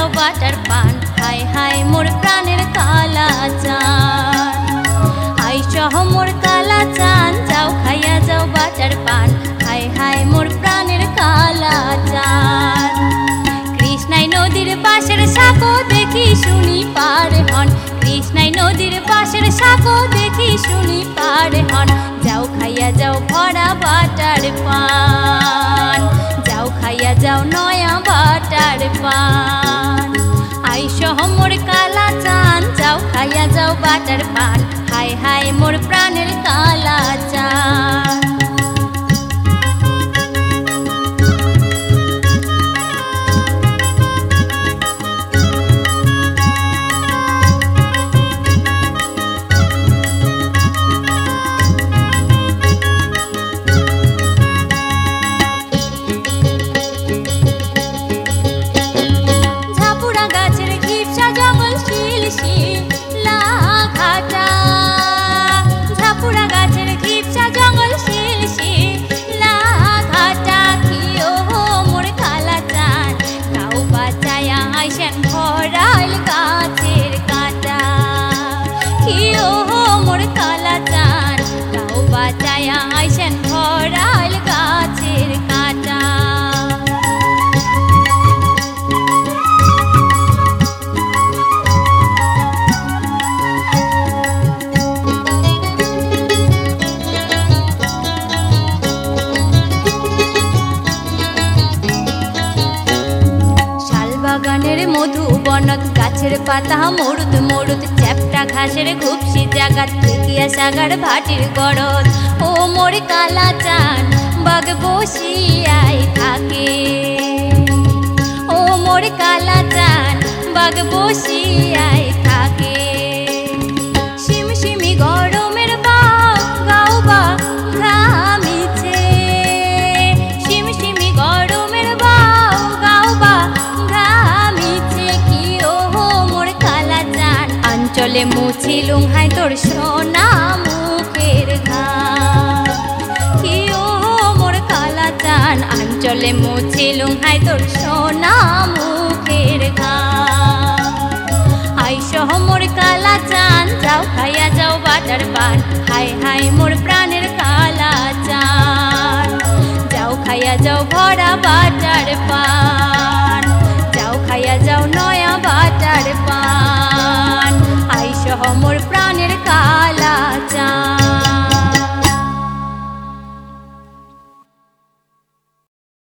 যাও বাটার পান, হায় হায় মোর প্রাণের কালাচান। আইসহ মোর কালাচান, যাও খাইয়া যাও বাটার পান, হায় হায় মোর প্রাণের কালাচান। কৃষ্ণাই নদীর পাশের সাঁকো দেখি শুনি পার হন, কৃষ্ণাই নদীর পাশের সাঁকো দেখি শুনি পার হন। যাও খাইয়া যাও ভরা বাটার পান, যাও খাইয়া যাও নয়া বাটার পান। আইসহ মোর কালাচান, যাও খাইয়া যাও বাটার পান, হায় হায় মোর প্রাণের কালাচান। আইসেন ভরাল গাছের কাটা। শালবাগানের মধুবনত, গাছের পাতা মরুদ মরুদ, চ্যাপটা ঘাসের ঘুপসি জাগাত, ঠেকিয়া সাগার ভাটির গড়ত। ও মোর কালাচান বাগ বসিয়াই থাকে, ও মোর কালাচান বাগ বসিয়াই থাকে। শিমশিমি গরমের গাও বা ঘামিছে, শিমশিমি গরমের গাও বা ঘামিছে। কি ও মোর কালাচান অঞ্চলে মুছিলুম হাই তোর সোনা মুখের ঘাম। কি ও মোর কালাচান অঞ্চলে মুছিলুম হাই তোর সোনা মুখের ঘাম। আইসহ মোর কালাচান, যাও খাইয়া যাও বাটার পান, হায় হায় মোর প্রাণের কালাচান। যাও খাইয়া যাও ভরা বাটার পান।